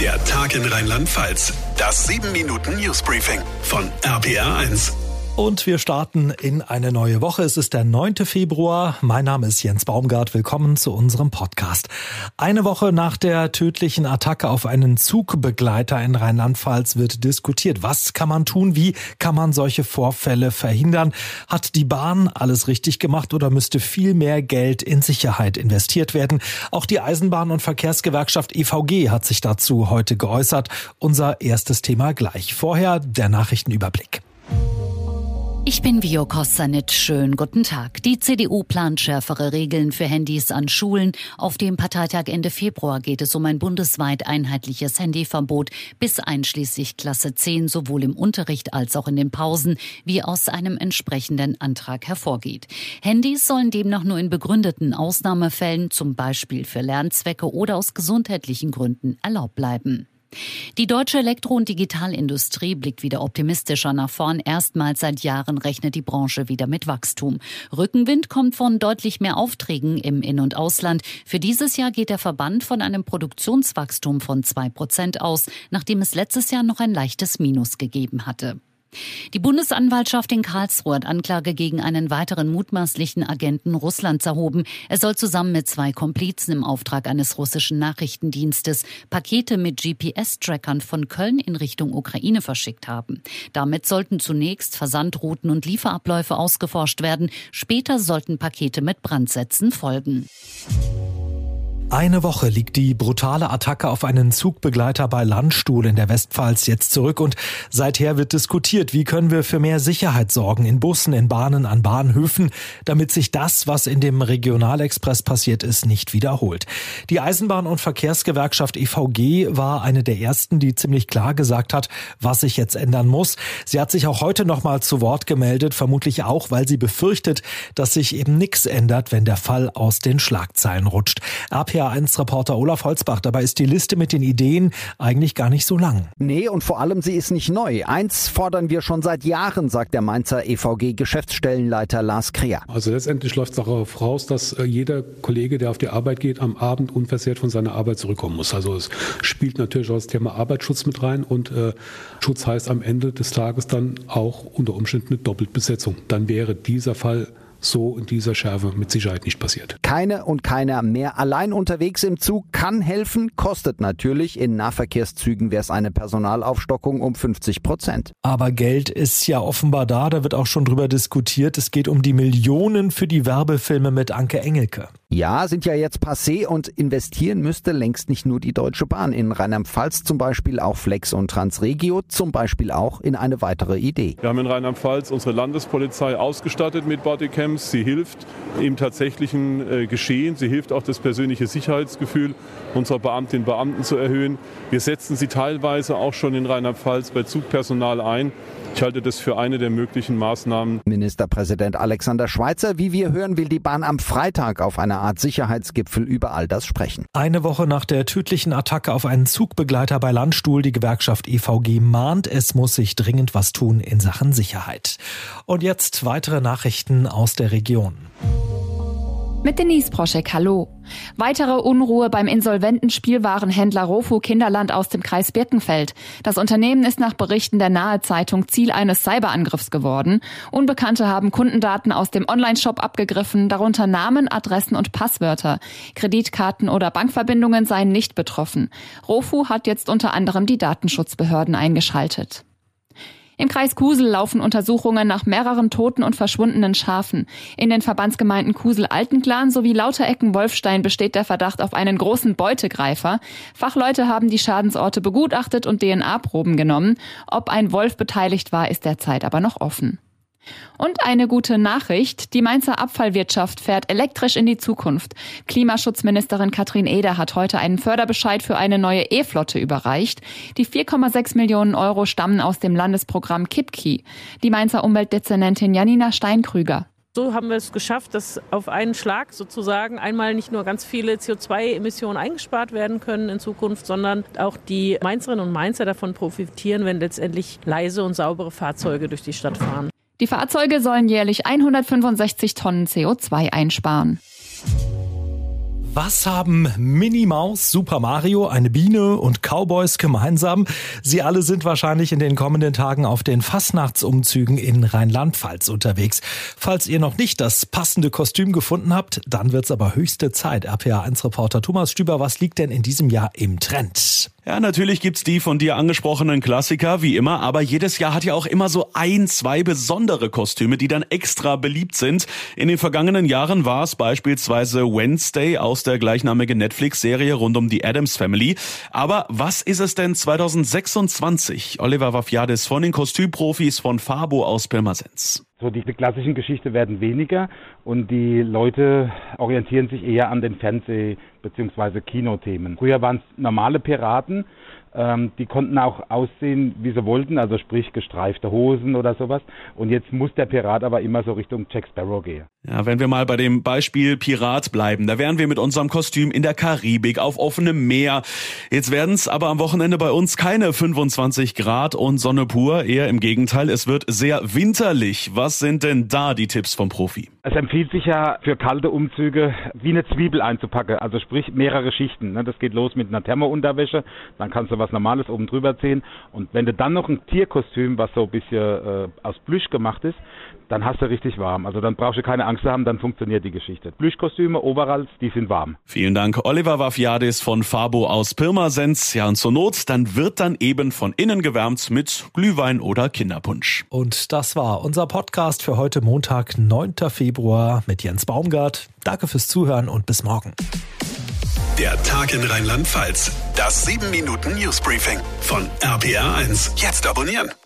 Der Tag in Rheinland-Pfalz. Das 7-Minuten-Newsbriefing von RPR1. Und wir starten in eine neue Woche. Es ist der 9. Februar. Mein Name ist Jens Baumgart. Willkommen zu unserem Podcast. Eine Woche nach der tödlichen Attacke auf einen Zugbegleiter in Rheinland-Pfalz wird diskutiert. Was kann man tun? Wie kann man solche Vorfälle verhindern? Hat die Bahn alles richtig gemacht oder müsste viel mehr Geld in Sicherheit investiert werden? Auch die Eisenbahn- und Verkehrsgewerkschaft EVG hat sich dazu heute geäußert. Unser erstes Thema gleich. Vorher der Nachrichtenüberblick. Ich bin Vio Kossanit. Schönen guten Tag. Die CDU plant schärfere Regeln für Handys an Schulen. Auf dem Parteitag Ende Februar geht es um ein bundesweit einheitliches Handyverbot bis einschließlich Klasse 10, sowohl im Unterricht als auch in den Pausen, wie aus einem entsprechenden Antrag hervorgeht. Handys sollen demnach nur in begründeten Ausnahmefällen, zum Beispiel für Lernzwecke oder aus gesundheitlichen Gründen, erlaubt bleiben. Die deutsche Elektro- und Digitalindustrie blickt wieder optimistischer nach vorn. Erstmals seit Jahren rechnet die Branche wieder mit Wachstum. Rückenwind kommt von deutlich mehr Aufträgen im In- und Ausland. Für dieses Jahr geht der Verband von einem Produktionswachstum von 2% aus, nachdem es letztes Jahr noch ein leichtes Minus gegeben hatte. Die Bundesanwaltschaft in Karlsruhe hat Anklage gegen einen weiteren mutmaßlichen Agenten Russlands erhoben. Er soll zusammen mit 2 Komplizen im Auftrag eines russischen Nachrichtendienstes Pakete mit GPS-Trackern von Köln in Richtung Ukraine verschickt haben. Damit sollten zunächst Versandrouten und Lieferabläufe ausgeforscht werden. Später sollten Pakete mit Brandsätzen folgen. Eine Woche liegt die brutale Attacke auf einen Zugbegleiter bei Landstuhl in der Westpfalz jetzt zurück und seither wird diskutiert, wie können wir für mehr Sicherheit sorgen in Bussen, in Bahnen, an Bahnhöfen, damit sich das, was in dem Regionalexpress passiert ist, nicht wiederholt. Die Eisenbahn- und Verkehrsgewerkschaft EVG war eine der ersten, die ziemlich klar gesagt hat, was sich jetzt ändern muss. Sie hat sich auch heute nochmal zu Wort gemeldet, vermutlich auch, weil sie befürchtet, dass sich eben nichts ändert, wenn der Fall aus den Schlagzeilen rutscht. RPR1-Reporter Olaf Holzbach, dabei ist die Liste mit den Ideen eigentlich gar nicht so lang. Nee, und vor allem, sie ist nicht neu. Eins fordern wir schon seit Jahren, sagt der Mainzer EVG-Geschäftsstellenleiter Lars Kreher. Also letztendlich läuft es darauf raus, dass jeder Kollege, der auf die Arbeit geht, am Abend unversehrt von seiner Arbeit zurückkommen muss. Also es spielt natürlich auch das Thema Arbeitsschutz mit rein und Schutz heißt am Ende des Tages dann auch unter Umständen eine Doppelbesetzung. Dann wäre dieser Fall so in dieser Schärfe mit Sicherheit nicht passiert. Keine und keiner mehr allein unterwegs im Zug kann helfen, kostet natürlich. In Nahverkehrszügen wäre es eine Personalaufstockung um 50%. Aber Geld ist ja offenbar da wird auch schon drüber diskutiert. Es geht um die Millionen für die Werbefilme mit Anke Engelke. Ja, sind ja jetzt passé und investieren müsste längst nicht nur die Deutsche Bahn. In Rheinland-Pfalz zum Beispiel auch Flex und Transregio, zum Beispiel auch in eine weitere Idee. Wir haben in Rheinland-Pfalz unsere Landespolizei ausgestattet mit Bodycams. Sie hilft im tatsächlichen Geschehen. Sie hilft auch, das persönliche Sicherheitsgefühl unserer Beamtinnen und Beamten zu erhöhen. Wir setzen sie teilweise auch schon in Rheinland-Pfalz bei Zugpersonal ein. Ich halte das für eine der möglichen Maßnahmen. Ministerpräsident Alexander Schweitzer, wie wir hören, will die Bahn am Freitag auf einer Art Sicherheitsgipfel über all das sprechen. Eine Woche nach der tödlichen Attacke auf einen Zugbegleiter bei Landstuhl, die Gewerkschaft EVG mahnt, es muss sich dringend was tun in Sachen Sicherheit. Und jetzt weitere Nachrichten aus der Region. Mit Denise Proschek, hallo. Weitere Unruhe beim insolventen Spielwarenhändler Rofu Kinderland aus dem Kreis Birkenfeld. Das Unternehmen ist nach Berichten der Nahe-Zeitung Ziel eines Cyberangriffs geworden. Unbekannte haben Kundendaten aus dem Onlineshop abgegriffen, darunter Namen, Adressen und Passwörter. Kreditkarten oder Bankverbindungen seien nicht betroffen. Rofu hat jetzt unter anderem die Datenschutzbehörden eingeschaltet. Im Kreis Kusel laufen Untersuchungen nach mehreren toten und verschwundenen Schafen. In den Verbandsgemeinden Kusel-Altenklan sowie Lauterecken-Wolfstein besteht der Verdacht auf einen großen Beutegreifer. Fachleute haben die Schadensorte begutachtet und DNA-Proben genommen. Ob ein Wolf beteiligt war, ist derzeit aber noch offen. Und eine gute Nachricht, die Mainzer Abfallwirtschaft fährt elektrisch in die Zukunft. Klimaschutzministerin Katrin Eder hat heute einen Förderbescheid für eine neue E-Flotte überreicht. Die 4,6 Millionen Euro stammen aus dem Landesprogramm KIPKI. Die Mainzer Umweltdezernentin Janina Steinkrüger. So haben wir es geschafft, dass auf einen Schlag sozusagen einmal nicht nur ganz viele CO2-Emissionen eingespart werden können in Zukunft, sondern auch die Mainzerinnen und Mainzer davon profitieren, wenn letztendlich leise und saubere Fahrzeuge durch die Stadt fahren. Die Fahrzeuge sollen jährlich 165 Tonnen CO2 einsparen. Was haben Minnie Maus, Super Mario, eine Biene und Cowboys gemeinsam? Sie alle sind wahrscheinlich in den kommenden Tagen auf den Fastnachtsumzügen in Rheinland-Pfalz unterwegs. Falls ihr noch nicht das passende Kostüm gefunden habt, dann wird's aber höchste Zeit. RPA1-Reporter Thomas Stüber, was liegt denn in diesem Jahr im Trend? Ja, natürlich gibt's die von dir angesprochenen Klassiker, wie immer, aber jedes Jahr hat ja auch immer so 1-2 besondere Kostüme, die dann extra beliebt sind. In den vergangenen Jahren war es beispielsweise Wednesday aus der gleichnamigen Netflix-Serie rund um die Addams Family. Aber was ist es denn 2026? Oliver Vafiadis von den Kostümprofis von Fabo aus Pirmasens. So, diese klassischen Geschichten werden weniger und die Leute orientieren sich eher an den Fernseh- bzw. Kinothemen. Früher waren es normale Piraten, die konnten auch aussehen, wie sie wollten, also sprich gestreifte Hosen oder sowas. Und jetzt muss der Pirat aber immer so Richtung Jack Sparrow gehen. Ja, wenn wir mal bei dem Beispiel Pirat bleiben, da wären wir mit unserem Kostüm in der Karibik auf offenem Meer. Jetzt werden es aber am Wochenende bei uns keine 25 Grad und Sonne pur, eher im Gegenteil, es wird sehr winterlich. Was sind denn da die Tipps vom Profi? Es empfiehlt sich ja für kalte Umzüge wie eine Zwiebel einzupacken, also sprich mehrere Schichten. Das geht los mit einer Thermounterwäsche, dann kannst du was Normales oben drüber ziehen und wenn du dann noch ein Tierkostüm, was so ein bisschen aus Plüsch gemacht ist, dann hast du richtig warm. Also dann brauchst du keine Angst haben, dann funktioniert die Geschichte. Plüschkostüme, Overalls, die sind warm. Vielen Dank, Oliver Vafiadis von Fabo aus Pirmasens. Ja, und zur Not, dann wird dann eben von innen gewärmt mit Glühwein oder Kinderpunsch. Und das war unser Podcast für heute Montag, 9. Februar mit Jens Baumgart. Danke fürs Zuhören und bis morgen. Der Tag in Rheinland-Pfalz. Das 7-Minuten-Newsbriefing von RPA1. Jetzt abonnieren.